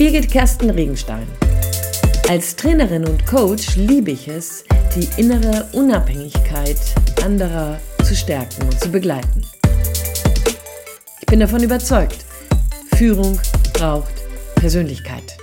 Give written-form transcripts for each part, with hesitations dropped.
Birgit Kersten Regenstein. Als Trainerin und Coach liebe ich es, die innere Unabhängigkeit anderer zu stärken und zu begleiten. Ich bin davon überzeugt, Führung braucht Persönlichkeit.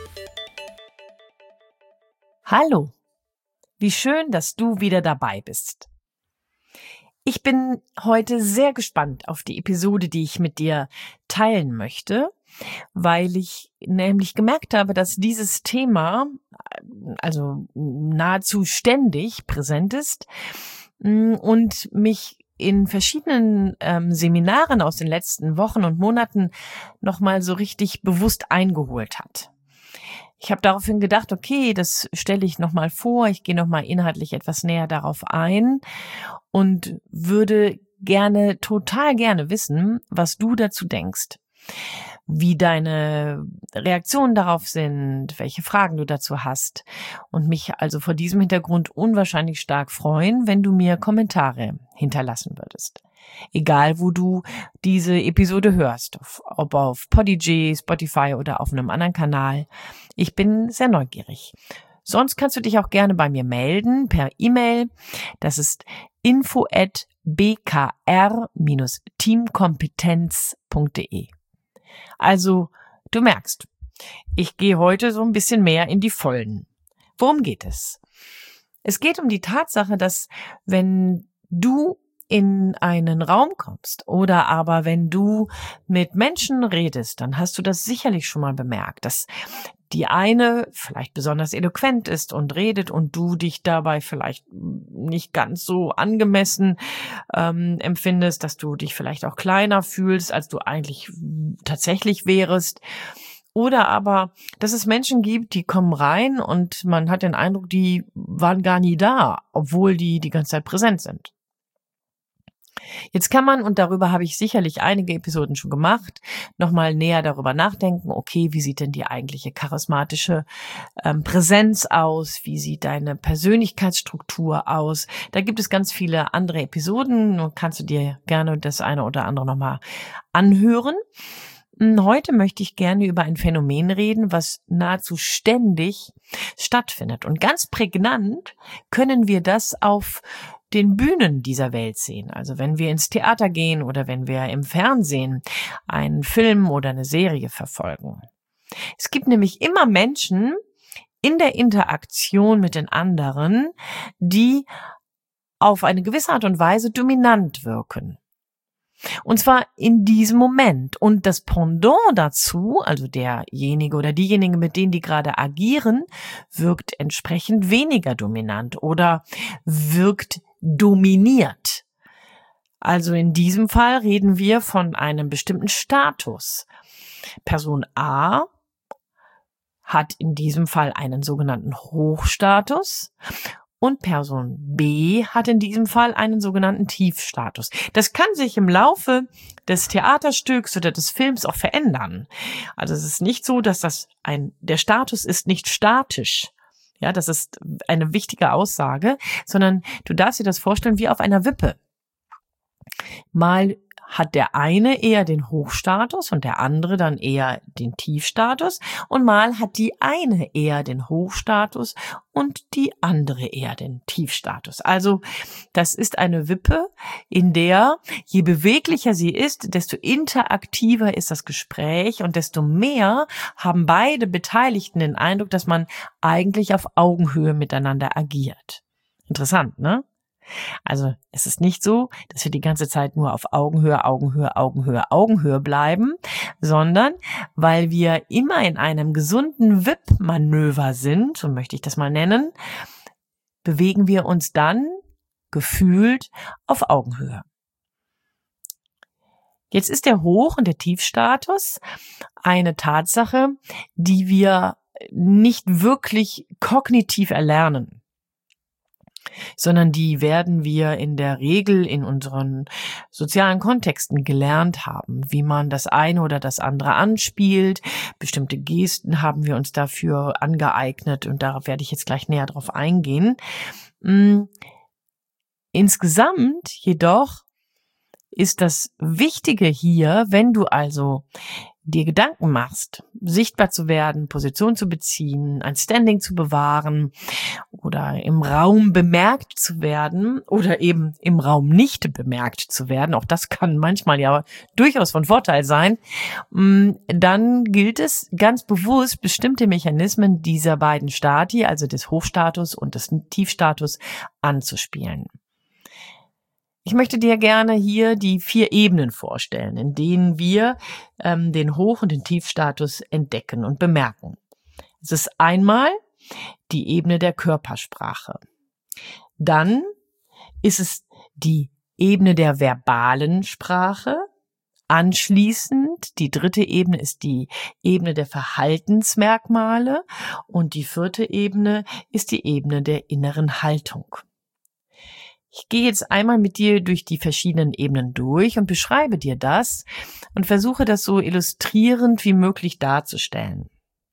Hallo, wie schön, dass du wieder dabei bist. Ich bin heute sehr gespannt auf die Episode, die ich mit dir teilen möchte, weil ich nämlich gemerkt habe, dass dieses Thema also nahezu ständig präsent ist und mich in verschiedenen Seminaren aus den letzten Wochen und Monaten nochmal so richtig bewusst eingeholt hat. Ich habe daraufhin gedacht, okay, das stelle ich nochmal vor, ich gehe nochmal inhaltlich etwas näher darauf ein und würde total gerne wissen, was du dazu denkst, wie deine Reaktionen darauf sind, welche Fragen du dazu hast und mich also vor diesem Hintergrund unwahrscheinlich stark freuen, wenn du mir Kommentare hinterlassen würdest. Egal, wo du diese Episode hörst, ob auf Podigy, Spotify oder auf einem anderen Kanal. Ich bin sehr neugierig. Sonst kannst du dich auch gerne bei mir melden per E-Mail. Das ist info@bkr-teamkompetenz.de. Also, du merkst, ich gehe heute so ein bisschen mehr in die Vollen. Worum geht es? Es geht um die Tatsache, dass wenn du in einen Raum kommst oder aber wenn du mit Menschen redest, dann hast du das sicherlich schon mal bemerkt, dass die eine vielleicht besonders eloquent ist und redet und du dich dabei vielleicht nicht ganz so angemessen empfindest, dass du dich vielleicht auch kleiner fühlst, als du eigentlich tatsächlich wärest. Oder aber, dass es Menschen gibt, die kommen rein und man hat den Eindruck, die waren gar nie da, obwohl die ganze Zeit präsent sind. Jetzt kann man, und darüber habe ich sicherlich einige Episoden schon gemacht, nochmal näher darüber nachdenken, okay, wie sieht denn die eigentliche charismatische Präsenz aus? Wie sieht deine Persönlichkeitsstruktur aus? Da gibt es ganz viele andere Episoden, und kannst du dir gerne das eine oder andere nochmal anhören. Heute möchte ich gerne über ein Phänomen reden, was nahezu ständig stattfindet. Und ganz prägnant können wir das auf den Bühnen dieser Welt sehen. Also wenn wir ins Theater gehen oder wenn wir im Fernsehen einen Film oder eine Serie verfolgen. Es gibt nämlich immer Menschen in der Interaktion mit den anderen, die auf eine gewisse Art und Weise dominant wirken. Und zwar in diesem Moment. Und das Pendant dazu, also derjenige oder diejenige, mit denen die gerade agieren, wirkt entsprechend weniger dominant oder wirkt dominiert. Also in diesem Fall reden wir von einem bestimmten Status. Person A hat in diesem Fall einen sogenannten Hochstatus und Person B hat in diesem Fall einen sogenannten Tiefstatus. Das kann sich im Laufe des Theaterstücks oder des Films auch verändern. Also es ist nicht so, dass der Status ist nicht statisch. Ja, das ist eine wichtige Aussage, sondern du darfst dir das vorstellen wie auf einer Wippe. Mal hat der eine eher den Hochstatus und der andere dann eher den Tiefstatus und mal hat die eine eher den Hochstatus und die andere eher den Tiefstatus. Also das ist eine Wippe, in der je beweglicher sie ist, desto interaktiver ist das Gespräch und desto mehr haben beide Beteiligten den Eindruck, dass man eigentlich auf Augenhöhe miteinander agiert. Interessant, ne? Also es ist nicht so, dass wir die ganze Zeit nur auf Augenhöhe bleiben, sondern weil wir immer in einem gesunden Wippmanöver sind, so möchte ich das mal nennen, bewegen wir uns dann gefühlt auf Augenhöhe. Jetzt ist der Hoch- und der Tiefstatus eine Tatsache, die wir nicht wirklich kognitiv erlernen, sondern die werden wir in der Regel in unseren sozialen Kontexten gelernt haben, wie man das eine oder das andere anspielt. Bestimmte Gesten haben wir uns dafür angeeignet und darauf werde ich jetzt gleich näher drauf eingehen. Insgesamt jedoch ist das Wichtige hier, wenn du also dir Gedanken machst, sichtbar zu werden, Position zu beziehen, ein Standing zu bewahren oder im Raum bemerkt zu werden oder eben im Raum nicht bemerkt zu werden, auch das kann manchmal ja durchaus von Vorteil sein, dann gilt es ganz bewusst, bestimmte Mechanismen dieser beiden Stati, also des Hochstatus und des Tiefstatus, anzuspielen. Ich möchte dir gerne hier die 4 Ebenen vorstellen, in denen wir den Hoch- und den Tiefstatus entdecken und bemerken. Es ist einmal die Ebene der Körpersprache. Dann ist es die Ebene der verbalen Sprache. Anschließend, die 3. Ebene ist die Ebene der Verhaltensmerkmale und die 4. Ebene ist die Ebene der inneren Haltung. Ich gehe jetzt einmal mit dir durch die verschiedenen Ebenen durch und beschreibe dir das und versuche das so illustrierend wie möglich darzustellen.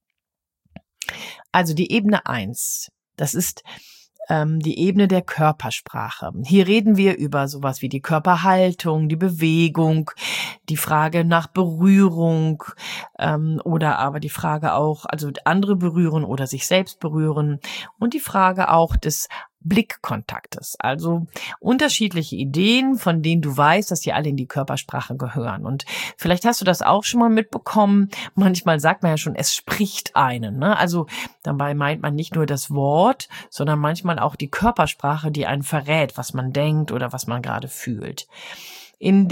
Also die Ebene 1, das ist die Ebene der Körpersprache. Hier reden wir über sowas wie die Körperhaltung, die Bewegung, die Frage nach Berührung oder aber die Frage auch, also andere berühren oder sich selbst berühren und die Frage auch des Blickkontaktes. Also unterschiedliche Ideen, von denen du weißt, dass sie alle in die Körpersprache gehören. Und vielleicht hast du das auch schon mal mitbekommen. Manchmal sagt man ja schon, es spricht einen, ne? Also dabei meint man nicht nur das Wort, sondern manchmal auch die Körpersprache, die einen verrät, was man denkt oder was man gerade fühlt. In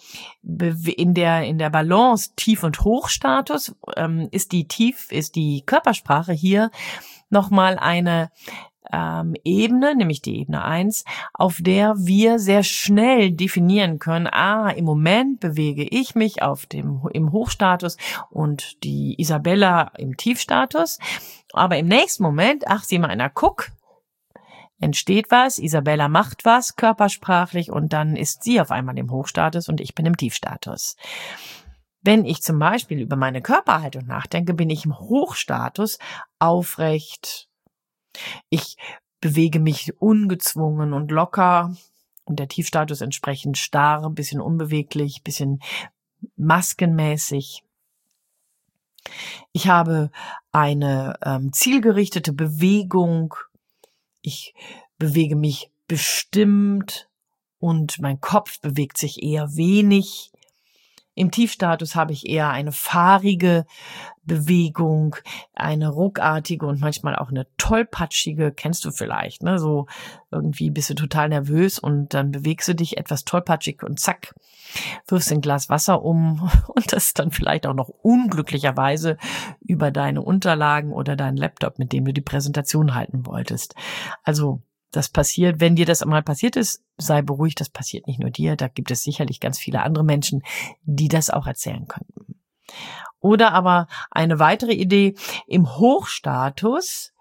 der Balance Tief- und Hochstatus ist die Körpersprache hier nochmal eine Ebene, nämlich die Ebene 1, auf der wir sehr schnell definieren können, im Moment bewege ich mich im Hochstatus und die Isabella im Tiefstatus, aber im nächsten Moment, sieh mal einer, guck, entsteht was, Isabella macht was körpersprachlich und dann ist sie auf einmal im Hochstatus und ich bin im Tiefstatus. Wenn ich zum Beispiel über meine Körperhaltung nachdenke, bin ich im Hochstatus aufrecht. Ich bewege mich ungezwungen und locker und der Tiefstatus entsprechend starr, ein bisschen unbeweglich, ein bisschen maskenmäßig. Ich habe eine zielgerichtete Bewegung. Ich bewege mich bestimmt und mein Kopf bewegt sich eher wenig. Im Tiefstatus habe ich eher eine fahrige Bewegung, eine ruckartige und manchmal auch eine tollpatschige, kennst du vielleicht, ne? So irgendwie bist du total nervös und dann bewegst du dich etwas tollpatschig und zack, wirfst ein Glas Wasser um und das dann vielleicht auch noch unglücklicherweise über deine Unterlagen oder deinen Laptop, mit dem du die Präsentation halten wolltest. Also das passiert, wenn dir das einmal passiert ist, sei beruhigt, das passiert nicht nur dir, da gibt es sicherlich ganz viele andere Menschen, die das auch erzählen könnten. Oder aber eine weitere Idee, im Hochstatus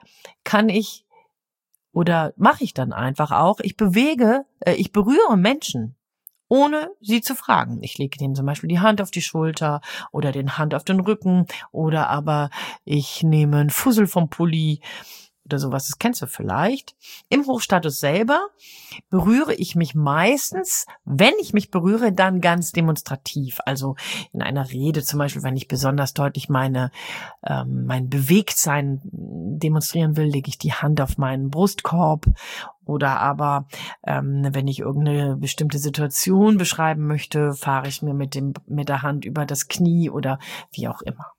mache ich dann einfach auch, ich berühre Menschen, ohne sie zu fragen. Ich lege denen zum Beispiel die Hand auf die Schulter oder den Hand auf den Rücken oder aber ich nehme einen Fussel vom Pulli oder sowas, das kennst du vielleicht. Im Hochstatus selber berühre ich mich meistens, wenn ich mich berühre, dann ganz demonstrativ. Also in einer Rede zum Beispiel, wenn ich besonders deutlich mein Bewegtsein demonstrieren will, lege ich die Hand auf meinen Brustkorb. Oder aber wenn ich irgendeine bestimmte Situation beschreiben möchte, fahre ich mir mit der Hand über das Knie oder wie auch immer.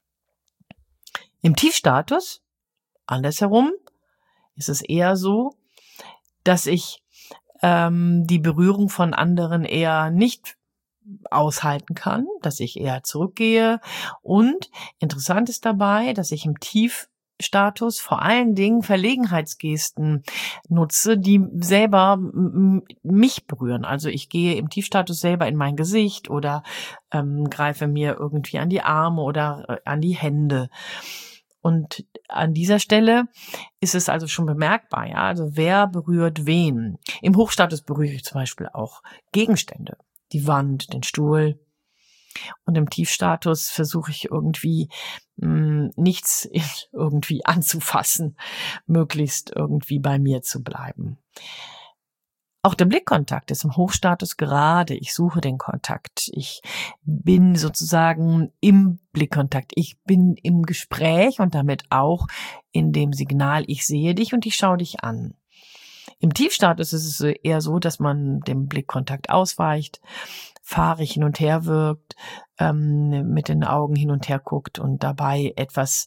Im Tiefstatus andersherum ist es eher so, dass ich die Berührung von anderen eher nicht aushalten kann, dass ich eher zurückgehe. Und interessant ist dabei, dass ich im Tiefstatus vor allen Dingen Verlegenheitsgesten nutze, die selber mich berühren. Also ich gehe im Tiefstatus selber in mein Gesicht oder greife mir irgendwie an die Arme oder an die Hände. Und an dieser Stelle ist es also schon bemerkbar, ja, also wer berührt wen? Im Hochstatus berühre ich zum Beispiel auch Gegenstände, die Wand, den Stuhl. Und im Tiefstatus versuche ich irgendwie nichts irgendwie anzufassen, möglichst irgendwie bei mir zu bleiben. Auch der Blickkontakt ist im Hochstatus gerade. Ich suche den Kontakt. Ich bin sozusagen im Blickkontakt. Ich bin im Gespräch und damit auch in dem Signal, ich sehe dich und ich schaue dich an. Im Tiefstatus ist es eher so, dass man dem Blickkontakt ausweicht, fahrig hin und her wirkt, mit den Augen hin und her guckt und dabei etwas,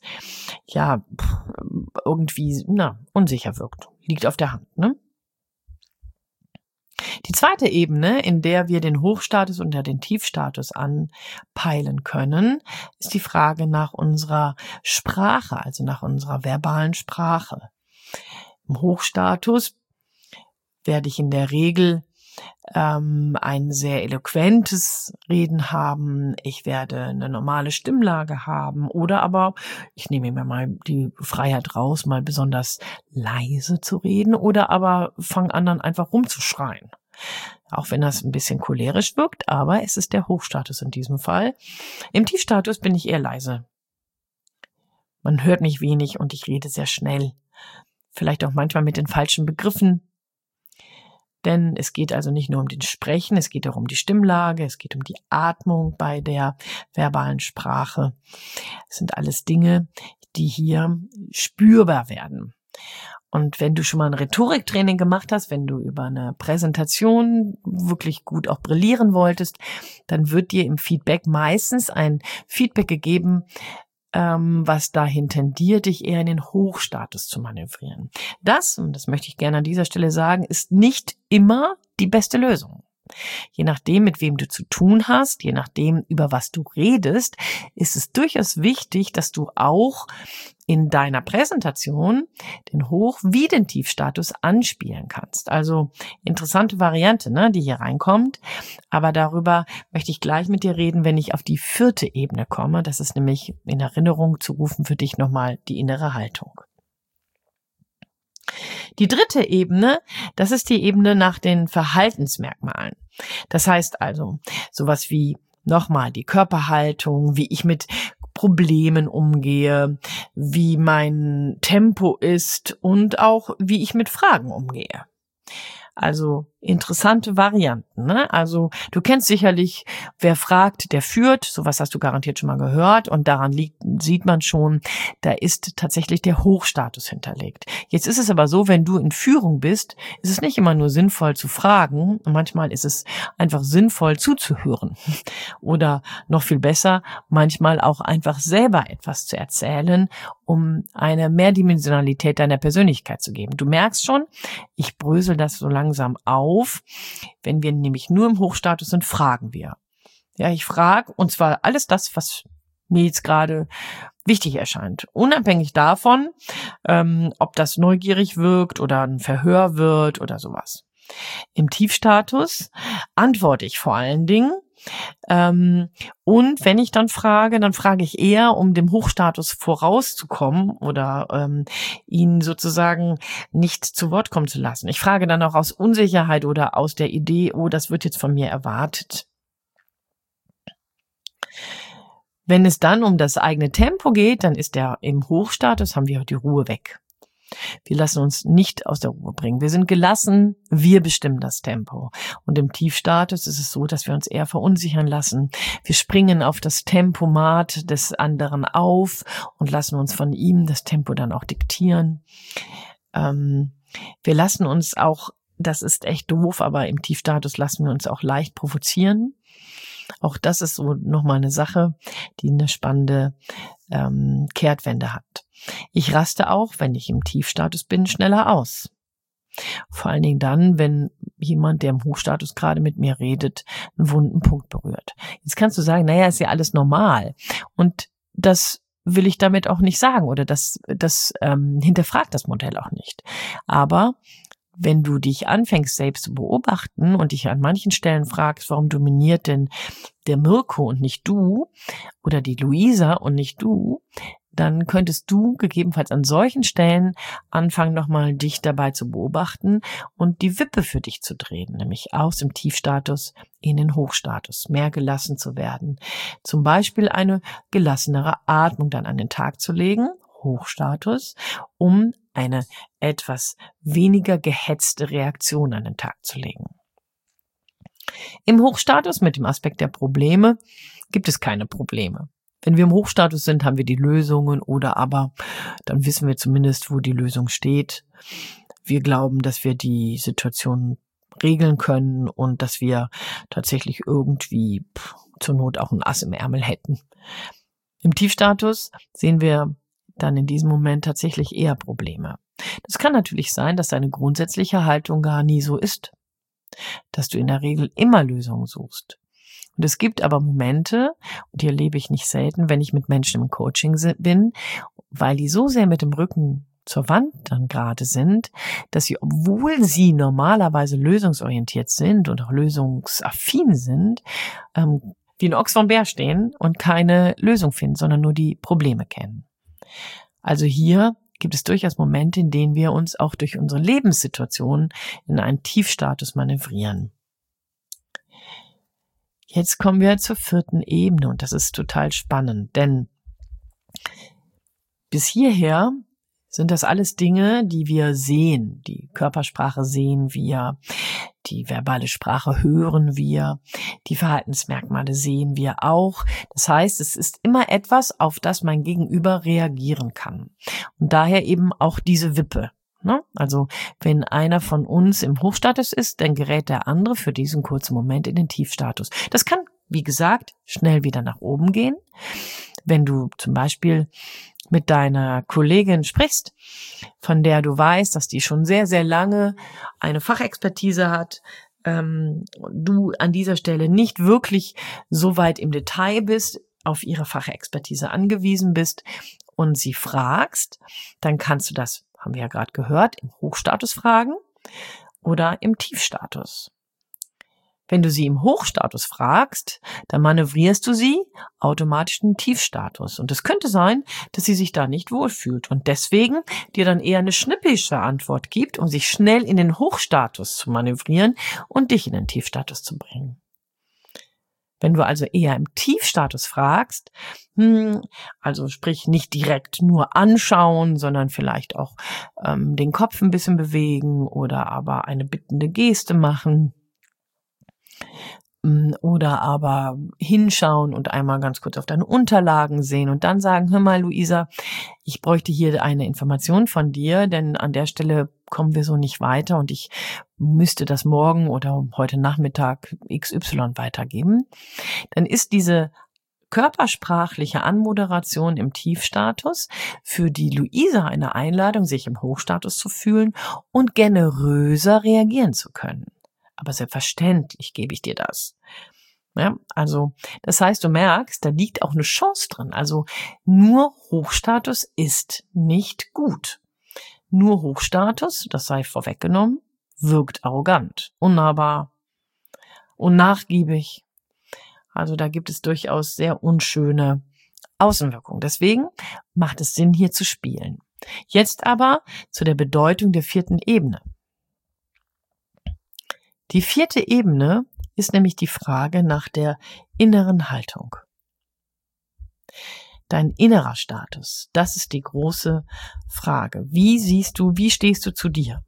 irgendwie, unsicher wirkt. Liegt auf der Hand, ne? Die zweite Ebene, in der wir den Hochstatus und den Tiefstatus anpeilen können, ist die Frage nach unserer Sprache, also nach unserer verbalen Sprache. Im Hochstatus werde ich in der Regel ein sehr eloquentes Reden haben, ich werde eine normale Stimmlage haben oder aber ich nehme mir mal die Freiheit raus, mal besonders leise zu reden oder aber fange an, dann einfach rumzuschreien. Auch wenn das ein bisschen cholerisch wirkt, aber es ist der Hochstatus in diesem Fall. Im Tiefstatus bin ich eher leise. Man hört mich wenig und ich rede sehr schnell. Vielleicht auch manchmal mit den falschen Begriffen. Denn es geht also nicht nur um den Sprechen, es geht auch um die Stimmlage, es geht um die Atmung bei der verbalen Sprache. Es sind alles Dinge, die hier spürbar werden. Und wenn du schon mal ein Rhetoriktraining gemacht hast, wenn du über eine Präsentation wirklich gut auch brillieren wolltest, dann wird dir im Feedback meistens ein Feedback gegeben, was dahin tendiert, dich eher in den Hochstatus zu manövrieren. Das, und das möchte ich gerne an dieser Stelle sagen, ist nicht immer die beste Lösung. Je nachdem, mit wem du zu tun hast, je nachdem, über was du redest, ist es durchaus wichtig, dass du auch in deiner Präsentation den Hoch- wie den Tiefstatus anspielen kannst. Also interessante Variante, ne, die hier reinkommt. Aber darüber möchte ich gleich mit dir reden, wenn ich auf die 4. Ebene komme. Das ist nämlich in Erinnerung zu rufen für dich nochmal die innere Haltung. Die 3. Ebene, das ist die Ebene nach den Verhaltensmerkmalen. Das heißt also sowas wie nochmal die Körperhaltung, wie ich mit Problemen umgehe, wie mein Tempo ist und auch wie ich mit Fragen umgehe. Also interessante Varianten, ne? Also du kennst sicherlich, wer fragt, der führt. Sowas hast du garantiert schon mal gehört. Und daran sieht man schon, da ist tatsächlich der Hochstatus hinterlegt. Jetzt ist es aber so, wenn du in Führung bist, ist es nicht immer nur sinnvoll zu fragen. Manchmal ist es einfach sinnvoll zuzuhören. Oder noch viel besser, manchmal auch einfach selber etwas zu erzählen, um eine Mehrdimensionalität deiner Persönlichkeit zu geben. Du merkst schon, ich brösel das so langsam auf. Wenn wir nämlich nur im Hochstatus sind, fragen wir. Ja, ich frage, und zwar alles das, was mir jetzt gerade wichtig erscheint. Unabhängig davon, ob das neugierig wirkt oder ein Verhör wird oder sowas. Im Tiefstatus antworte ich vor allen Dingen. Und wenn ich dann frage ich eher, um dem Hochstatus vorauszukommen oder ihn sozusagen nicht zu Wort kommen zu lassen. Ich frage dann auch aus Unsicherheit oder aus der Idee, oh, das wird jetzt von mir erwartet. Wenn es dann um das eigene Tempo geht, dann ist im Hochstatus, haben wir die Ruhe weg. Wir lassen uns nicht aus der Ruhe bringen. Wir sind gelassen, wir bestimmen das Tempo. Und im Tiefstatus ist es so, dass wir uns eher verunsichern lassen. Wir springen auf das Tempomat des anderen auf und lassen uns von ihm das Tempo dann auch diktieren. Wir lassen uns auch, das ist echt doof, aber im Tiefstatus lassen wir uns auch leicht provozieren. Auch das ist so nochmal eine Sache, die eine spannende Kehrtwende hat. Ich raste auch, wenn ich im Tiefstatus bin, schneller aus. Vor allen Dingen dann, wenn jemand, der im Hochstatus gerade mit mir redet, einen wunden Punkt berührt. Jetzt kannst du sagen, naja, ist ja alles normal. Und das will ich damit auch nicht sagen oder das hinterfragt das Modell auch nicht. Aber wenn du dich anfängst, selbst zu beobachten und dich an manchen Stellen fragst, warum dominiert denn der Mirko und nicht du oder die Luisa und nicht du, dann könntest du gegebenenfalls an solchen Stellen anfangen, nochmal dich dabei zu beobachten und die Wippe für dich zu drehen, nämlich aus dem Tiefstatus in den Hochstatus, mehr gelassen zu werden. Zum Beispiel eine gelassenere Atmung dann an den Tag zu legen, Hochstatus, um eine etwas weniger gehetzte Reaktion an den Tag zu legen. Im Hochstatus mit dem Aspekt der Probleme gibt es keine Probleme. Wenn wir im Hochstatus sind, haben wir die Lösungen oder aber dann wissen wir zumindest, wo die Lösung steht. Wir glauben, dass wir die Situation regeln können und dass wir tatsächlich irgendwie zur Not auch ein Ass im Ärmel hätten. Im Tiefstatus sehen wir dann in diesem Moment tatsächlich eher Probleme. Das kann natürlich sein, dass deine grundsätzliche Haltung gar nie so ist, dass du in der Regel immer Lösungen suchst. Und es gibt aber Momente, und die erlebe ich nicht selten, wenn ich mit Menschen im Coaching bin, weil die so sehr mit dem Rücken zur Wand dann gerade sind, dass sie, obwohl sie normalerweise lösungsorientiert sind und auch lösungsaffin sind, wie ein Ochs vorm Bär stehen und keine Lösung finden, sondern nur die Probleme kennen. Also hier gibt es durchaus Momente, in denen wir uns auch durch unsere Lebenssituation in einen Tiefstatus manövrieren. Jetzt kommen wir zur 4. Ebene und das ist total spannend, denn bis hierher sind das alles Dinge, die wir sehen. Die Körpersprache sehen wir, die verbale Sprache hören wir, die Verhaltensmerkmale sehen wir auch. Das heißt, es ist immer etwas, auf das mein Gegenüber reagieren kann. Und daher eben auch diese Wippe. Also wenn einer von uns im Hochstatus ist, dann gerät der andere für diesen kurzen Moment in den Tiefstatus. Das kann, wie gesagt, schnell wieder nach oben gehen. Wenn du zum Beispiel mit deiner Kollegin sprichst, von der du weißt, dass die schon sehr, sehr lange eine Fachexpertise hat, du an dieser Stelle nicht wirklich so weit im Detail bist, auf ihre Fachexpertise angewiesen bist und sie fragst, dann kannst du das, haben wir ja gerade gehört, im Hochstatus fragen oder im Tiefstatus. Wenn du sie im Hochstatus fragst, dann manövrierst du sie automatisch in den Tiefstatus. Und es könnte sein, dass sie sich da nicht wohlfühlt und deswegen dir dann eher eine schnippische Antwort gibt, um sich schnell in den Hochstatus zu manövrieren und dich in den Tiefstatus zu bringen. Wenn du also eher im Tiefstatus fragst, also sprich nicht direkt nur anschauen, sondern vielleicht auch den Kopf ein bisschen bewegen oder aber eine bittende Geste machen, oder aber hinschauen und einmal ganz kurz auf deine Unterlagen sehen und dann sagen, hör mal, Luisa, ich bräuchte hier eine Information von dir, denn an der Stelle kommen wir so nicht weiter und ich müsste das morgen oder heute Nachmittag XY weitergeben. Dann ist diese körpersprachliche Anmoderation im Tiefstatus für die Luisa eine Einladung, sich im Hochstatus zu fühlen und generöser reagieren zu können. Aber selbstverständlich gebe ich dir das. Ja, also das heißt, du merkst, da liegt auch eine Chance drin. Also nur Hochstatus ist nicht gut. Nur Hochstatus, das sei vorweggenommen, wirkt arrogant, unnahbar, unnachgiebig. Also da gibt es durchaus sehr unschöne Außenwirkungen. Deswegen macht es Sinn, hier zu spielen. Jetzt aber zu der Bedeutung der 4. Ebene. Die 4. Ebene ist nämlich die Frage nach der inneren Haltung. Dein innerer Status, das ist die große Frage. Wie stehst du zu dir?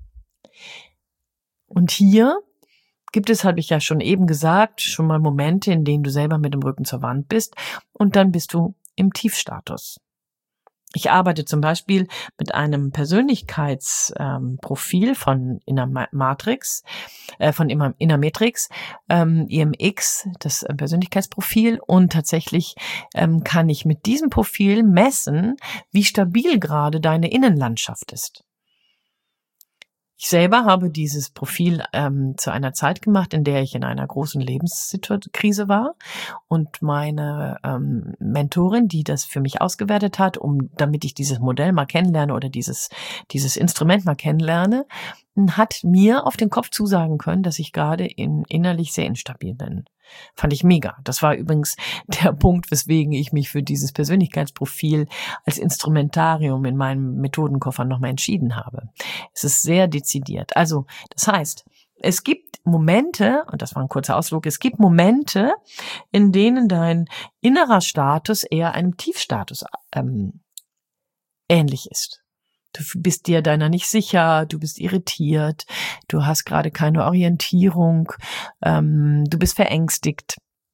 Und hier gibt es, habe ich ja schon eben gesagt, schon mal Momente, in denen du selber mit dem Rücken zur Wand bist und dann bist du im Tiefstatus. Ich arbeite zum Beispiel mit einem Persönlichkeitsprofil von Innermatrix, Innermatrix, IMX, das Persönlichkeitsprofil, und tatsächlich kann ich mit diesem Profil messen, wie stabil gerade deine Innenlandschaft ist. Ich selber habe dieses Profil zu einer Zeit gemacht, in der ich in einer großen Lebenskrise war, und meine Mentorin, die das für mich ausgewertet hat, damit ich dieses Modell mal kennenlerne oder dieses Instrument mal kennenlerne, hat mir auf den Kopf zusagen können, dass ich gerade innerlich sehr instabil bin. Fand ich mega. Das war übrigens der Punkt, weswegen ich mich für dieses Persönlichkeitsprofil als Instrumentarium in meinem Methodenkoffer nochmal entschieden habe. Es ist sehr dezidiert. Also, das heißt, es gibt Momente, und das war ein kurzer Ausflug, es gibt Momente, in denen dein innerer Status eher einem Tiefstatus ähnlich ist. Du bist dir deiner nicht sicher, du bist irritiert, du hast gerade keine Orientierung, du bist verängstigt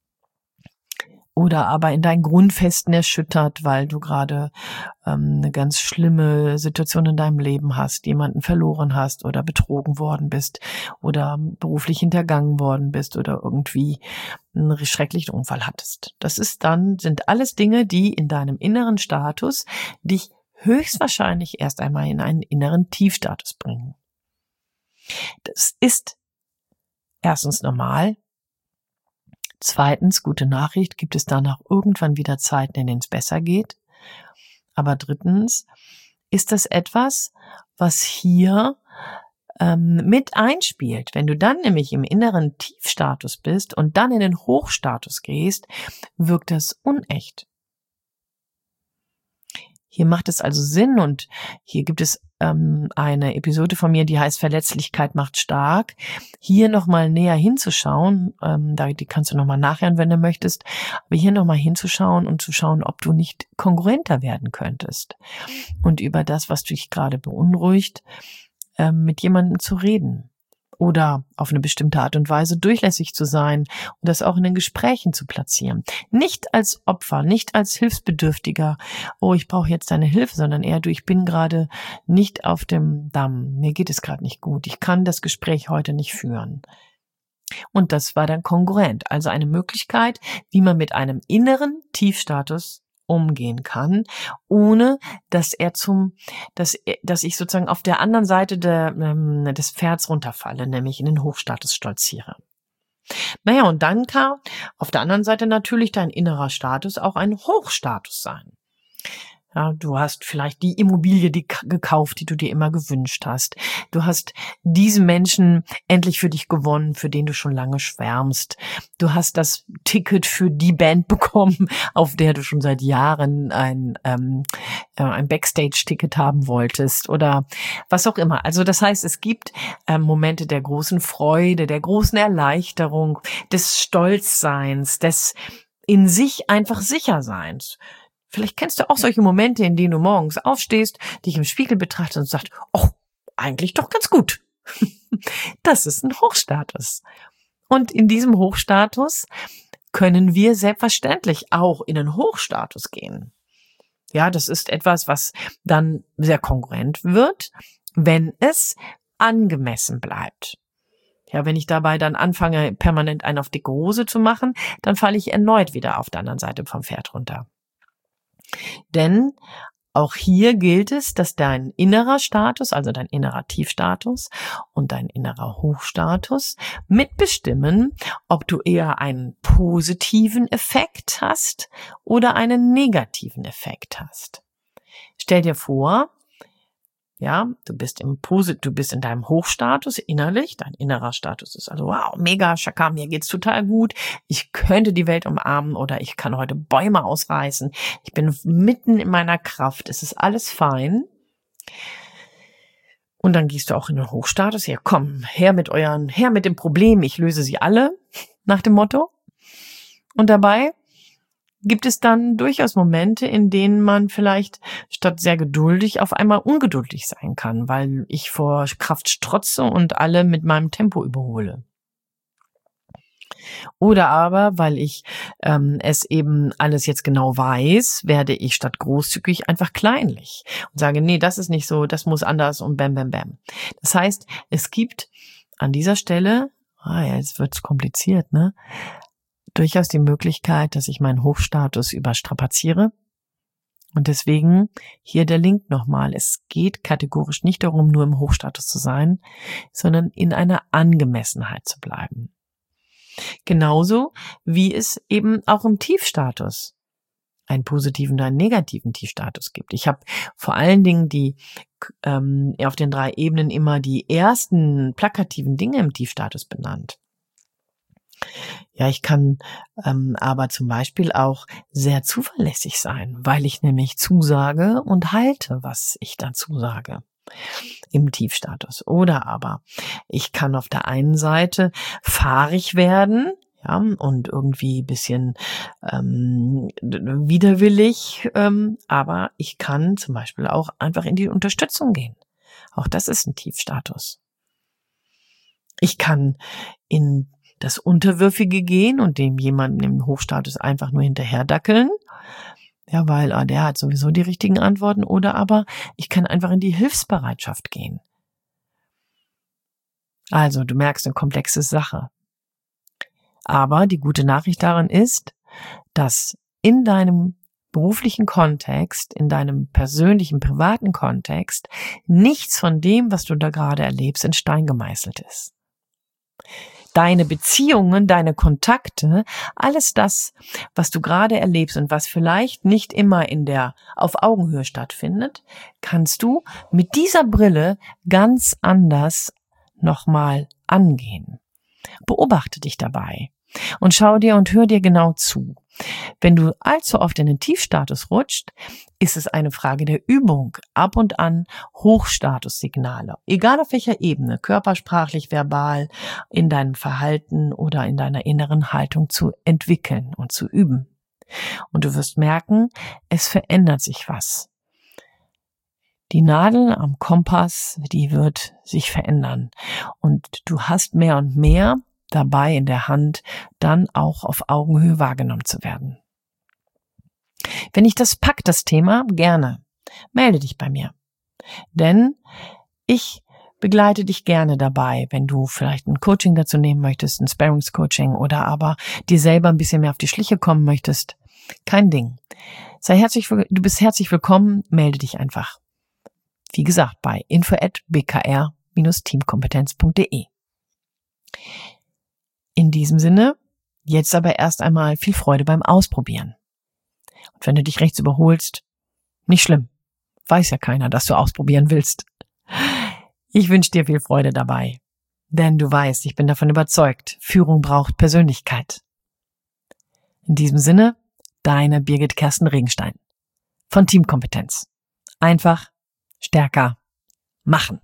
oder aber in deinen Grundfesten erschüttert, weil du gerade eine ganz schlimme Situation in deinem Leben hast, jemanden verloren hast oder betrogen worden bist oder beruflich hintergangen worden bist oder irgendwie einen schrecklichen Unfall hattest. Sind alles Dinge, die in deinem inneren Status dich höchstwahrscheinlich erst einmal in einen inneren Tiefstatus bringen. Das ist erstens normal. Zweitens, gute Nachricht, gibt es danach irgendwann wieder Zeiten, in denen es besser geht. Aber drittens ist das etwas, was hier mit einspielt. Wenn du dann nämlich im inneren Tiefstatus bist und dann in den Hochstatus gehst, wirkt das unecht. Hier macht es also Sinn und hier gibt es eine Episode von mir, die heißt Verletzlichkeit macht stark. Hier nochmal näher hinzuschauen, die kannst du nochmal nachhören, wenn du möchtest, aber hier nochmal hinzuschauen und zu schauen, ob du nicht kongruenter werden könntest und über das, was dich gerade beunruhigt, mit jemandem zu reden. Oder auf eine bestimmte Art und Weise durchlässig zu sein und das auch in den Gesprächen zu platzieren. Nicht als Opfer, nicht als Hilfsbedürftiger, oh, ich brauche jetzt deine Hilfe, sondern eher, du, ich bin gerade nicht auf dem Damm, mir geht es gerade nicht gut, ich kann das Gespräch heute nicht führen. Und das war dann kongruent, also eine Möglichkeit, wie man mit einem inneren Tiefstatus umgehen kann, ohne dass ich sozusagen auf der anderen Seite des Pferds runterfalle, nämlich in den Hochstatus stolziere. Naja, und dann kann auf der anderen Seite natürlich dein innerer Status auch ein Hochstatus sein. Ja, du hast vielleicht die Immobilie gekauft, die du dir immer gewünscht hast. Du hast diesen Menschen endlich für dich gewonnen, für den du schon lange schwärmst. Du hast das Ticket für die Band bekommen, auf der du schon seit Jahren ein Backstage-Ticket haben wolltest oder was auch immer. Also das heißt, es gibt Momente der großen Freude, der großen Erleichterung, des Stolzseins, des in sich einfach Sicherseins. Vielleicht kennst du auch solche Momente, in denen du morgens aufstehst, dich im Spiegel betrachtest und sagst, oh, eigentlich doch ganz gut. Das ist ein Hochstatus. Und in diesem Hochstatus können wir selbstverständlich auch in den Hochstatus gehen. Ja, das ist etwas, was dann sehr kongruent wird, wenn es angemessen bleibt. Ja, wenn ich dabei dann anfange, permanent einen auf dicke Hose zu machen, dann falle ich erneut wieder auf der anderen Seite vom Pferd runter. Denn auch hier gilt es, dass dein innerer Status, also dein innerer Tiefstatus und dein innerer Hochstatus mitbestimmen, ob du eher einen positiven Effekt hast oder einen negativen Effekt hast. Stell dir vor, ja, du bist in deinem Hochstatus innerlich, dein innerer Status ist also, wow, mega, Chaka, mir geht's total gut, ich könnte die Welt umarmen oder ich kann heute Bäume ausreißen, ich bin mitten in meiner Kraft, es ist alles fein. Und dann gehst du auch in den Hochstatus, ja komm, her mit dem Problem, ich löse sie alle, nach dem Motto. Und dabei gibt es dann durchaus Momente, in denen man vielleicht statt sehr geduldig auf einmal ungeduldig sein kann, weil ich vor Kraft strotze und alle mit meinem Tempo überhole. Oder aber, weil ich es eben alles jetzt genau weiß, werde ich statt großzügig einfach kleinlich und sage, nee, das ist nicht so, das muss anders und bam, bam, bam. Das heißt, es gibt an dieser Stelle, jetzt wird's kompliziert, ne? Durchaus die Möglichkeit, dass ich meinen Hochstatus überstrapaziere. Und deswegen hier der Link nochmal. Es geht kategorisch nicht darum, nur im Hochstatus zu sein, sondern in einer Angemessenheit zu bleiben. Genauso wie es eben auch im Tiefstatus einen positiven und einen negativen Tiefstatus gibt. Ich habe vor allen Dingen auf den 3 Ebenen immer die ersten plakativen Dinge im Tiefstatus benannt. Ja, ich kann aber zum Beispiel auch sehr zuverlässig sein, weil ich nämlich zusage und halte, was ich dann zusage im Tiefstatus. Oder aber ich kann auf der einen Seite fahrig werden, ja, und irgendwie ein bisschen widerwillig, aber ich kann zum Beispiel auch einfach in die Unterstützung gehen. Auch das ist ein Tiefstatus. Ich kann in das Unterwürfige gehen und dem jemanden im Hochstatus einfach nur hinterherdackeln, ja, weil der hat sowieso die richtigen Antworten, oder aber ich kann einfach in die Hilfsbereitschaft gehen. Also, du merkst, eine komplexe Sache. Aber die gute Nachricht daran ist, dass in deinem beruflichen Kontext, in deinem persönlichen, privaten Kontext, nichts von dem, was du da gerade erlebst, in Stein gemeißelt ist. Deine Beziehungen, deine Kontakte, alles das, was du gerade erlebst und was vielleicht nicht immer auf Augenhöhe stattfindet, kannst du mit dieser Brille ganz anders nochmal angehen. Beobachte dich dabei und schau dir und hör dir genau zu. Wenn du allzu oft in den Tiefstatus rutscht, ist es eine Frage der Übung, ab und an Hochstatussignale, egal auf welcher Ebene, körpersprachlich, verbal, in deinem Verhalten oder in deiner inneren Haltung zu entwickeln und zu üben. Und du wirst merken, es verändert sich was. Die Nadel am Kompass, die wird sich verändern. Und du hast mehr und mehr dabei in der Hand, dann auch auf Augenhöhe wahrgenommen zu werden. Wenn dich das packt, das Thema, gerne, melde dich bei mir. Denn ich begleite dich gerne dabei, wenn du vielleicht ein Coaching dazu nehmen möchtest, ein Sparringscoaching, oder aber dir selber ein bisschen mehr auf die Schliche kommen möchtest. Kein Ding. Du bist herzlich willkommen, melde dich einfach. Wie gesagt, bei info@bkr-teamkompetenz.de. In diesem Sinne, jetzt aber erst einmal viel Freude beim Ausprobieren. Und wenn du dich rechts überholst, nicht schlimm. Weiß ja keiner, dass du ausprobieren willst. Ich wünsche dir viel Freude dabei. Denn du weißt, ich bin davon überzeugt, Führung braucht Persönlichkeit. In diesem Sinne, deine Birgit Kersten Regenstein von Teamkompetenz. Einfach stärker machen.